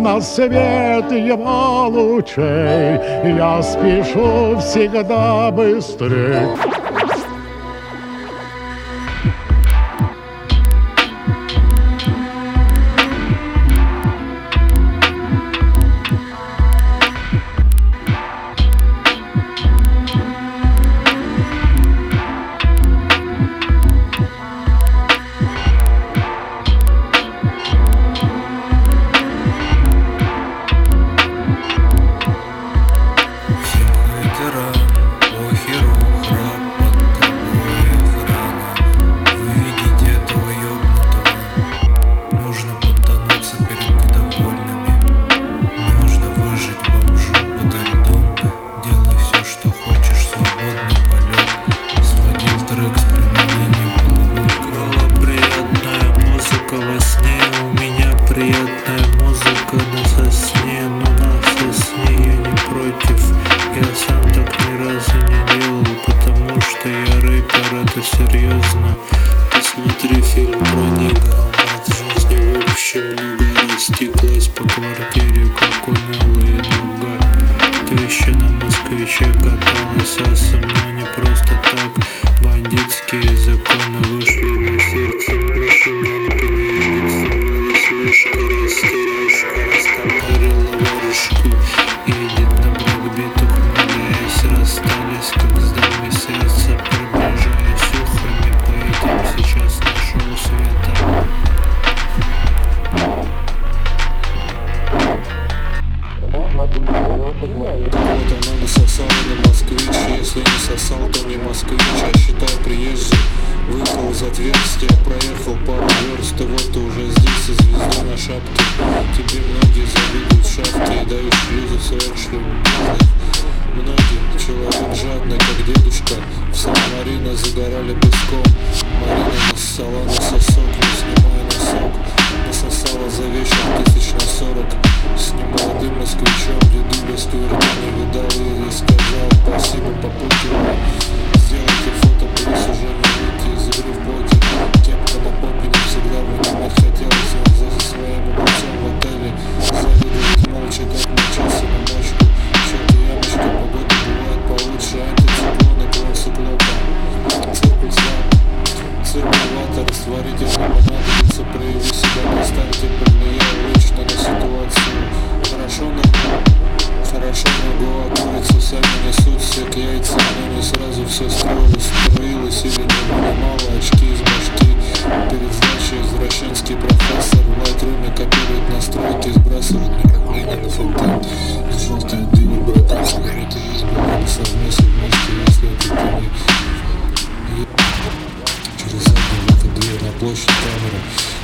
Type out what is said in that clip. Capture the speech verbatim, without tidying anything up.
на свет его лучей я спешу всегда быстрей. Приятная музыка на сосне, но на сосне я не против. Я сам так ни разу не делал, потому что я рэпер, это серьезно. Посмотри фильм про негра, от жизни в общем много растеклась по квартире, как умелая нога. Ты еще на москвиче каталась, а со мной не просто так. Бандитские законы вышли на сердце, прошибан переедет. Слышка, растеряшка, растопырила ворожку. Едет на блокбит, ухмыляясь, расстались, как с дамой сердца. Приближаясь ухами, поедем, сейчас нашел света. Кого-то много сосал, на москвич. Если не сосал, то не москвич, а считай приезжий. Выехал из отверстия, проехал пару верст, и вот ты уже здесь со звездой на шапке. Тебе многие завидуют шахты и дают шлюзы своих шлюбных. Многие, человек жадный, как дедушка, в Сан-Марино загорали песком. Марина нассала на сосок, не снимая носок. Насосала за вечер тысяч на сорок. С немолодым москвичом дедуля скверно не видал и сказал: спасибо, попутила. Сделайте фото, плюс уже не выйти из игры в боте. Кепка на попе не всегда вынимать хотелось. За своим убийцом в отеле завидует молча, как на часы на мочку. Чё-то ямочка, погода бывает получше. Антициклоны, клон циклопа. Циркуль зла, циркулятор, растворитель не понадобится. Прояви себя на старте, повлияй лично на ситуацию. Хорошо на Хорошо могу, а курицы сами несутся к яйцам, но не сразу все строилось, строилось или не вынимало очки из башки. Перед сдачей извращенский профессор в лайтруме копирует настройки, сбрасывает микроклейна на фонтан. Желтое дыло, братан, сигареты есть, бывали совместно вместе, если это ты не... Через задний выход, дверь на площадь камеры.